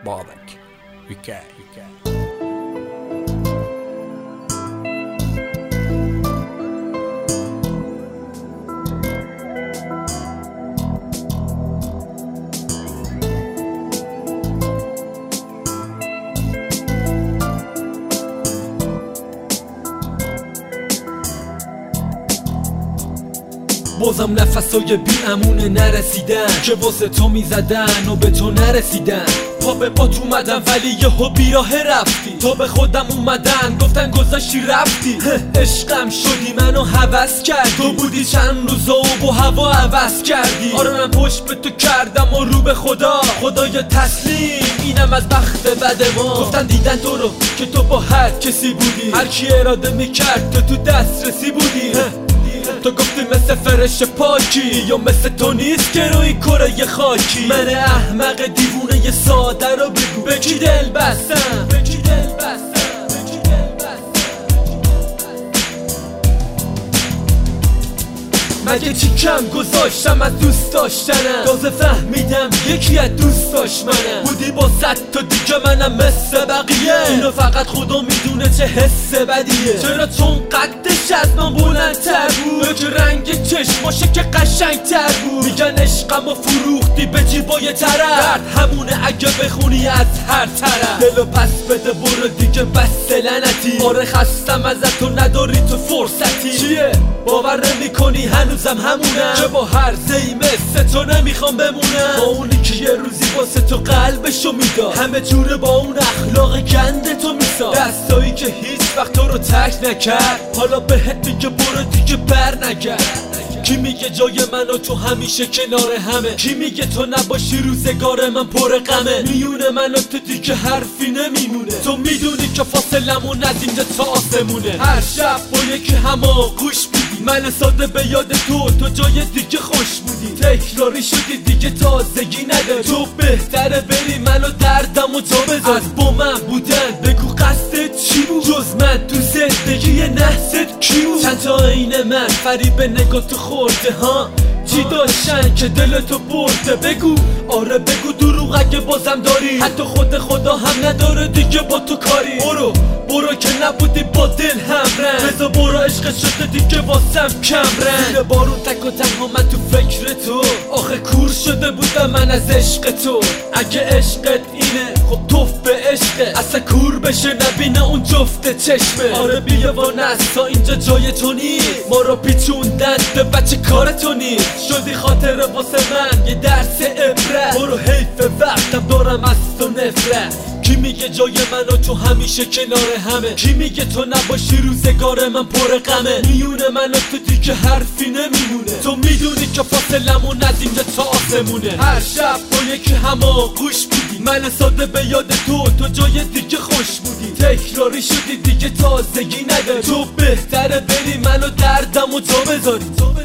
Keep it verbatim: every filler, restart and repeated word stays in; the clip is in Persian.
بابک ویکی بازم نفسای بی امونه نرسیدن که واسه تو میزدن و به تو نرسیدن. پا به پات اومدم ولی یهو بیراه رفتی. تو به خودم اومدن گفتن گذاشتی رفتی. عشقم شدی منو هوس کردی. تو بودی چند روزا و با هوا عوض کردی. آره من پشت به تو کردم و رو به خدا خدای تسلیم اینم از بخت بد ما. گفتن دیدن تو رو که تو با هر کسی بودی. هر کی اراده میکرد تو تو دسترسی بودی. تو گفتی مثل فرش پاکی یا مثل تو نیست که روی کره خاکی. من احمق دیوونه ی ساده رو بگو به کی دل بستم، به کی دل بستم، به کی دل بستم. مگه چی کم گذاشتم از دوست داشتنم؟ تازه فهمیدم یکی از دوست داشت منم. بودی با صد تا دیگه منم مثل بقیه. اینو فقط خدا میدونه چه حس بدیه. چرا چون قدش از من بلندتر بود، که رنگ چشماشه که قشنگتر بود. میگن عشقم و فروختی به جیبای طرف. درد همونه اگه بخونی از هر طرف. دلو پس بده برو دیگه بس لعنتی. آره خستم ازت و نداری تو فرصتی. چیه باور نمیکنی هنوزم همونم که با هر زی مثل تو نمیخوام بمونم. با اونی که یه روزی واسه تو قلبشو میداد، همه جوره با اون اخلاق گنده تو میساد. دستایی که هیچ وقت تو رو تک نکرد حالا بهت میگه برو دیگه بر نگرد. کی میگه جای من و تو همیشه کنار همه؟ کی میگه تو نباشی روزگار من پر غمه؟ میونه من و تو دیگه حرفی نمیمونه. تو میدونی که فاصلمون از اینجا تا آسمونه. هر شب با یکی هماغوش بودی. من ساده به یاد تو تو جای دیگه خوش بودی. تکراری شدی دیگه تازگی نداری. تو بهتره بری منو دردم و جا بذاری. از با من بودن بگو قصدت چی بود؟ جز من تو زندگی نحست کی بود؟ چند تا عین من فریب نگاه تو خورده ها؟ چی داشتن که دلتو برده؟ بگو آره بگو دروغ اگه بازم داری. حتی خود خدا هم نداره دیگه با تو کاری. برو برو که نبودی با دل همرنگ. بذار برو عشق شده دیگه واسم کمرنگ. زیر بارون تک و تنها من تو فکر تو. آخه کور شده بودم من از عشق تو. اگه عشقت اینه خب توف به عشقه. اصلا کور بشه نبینه اون جفت چشمه. آره بیا و نستا اینجا جای تو نیست. ما رو پیچوندن به بچه کار تو نیست. شدی خاطر واسه من یه درس عبرت. برو حیف وقتم دارم از تو نفرت. کی میگه جای من و تو همیشه کنار همه؟ کی میگه تو نباشی روزگار من پر غمه؟ میونه من و تو دیگه حرفی نمیمونه. تو میدونی که فاصلمون از اینجا تا آسمونه. هر شب با یکی هماغوش بودی. من ساده به یاد تو تو جای دیگه خوش بودی. تکراری شدی دیگه تازگی نداری. تو بهتره بری منو دردم و جا بذاری.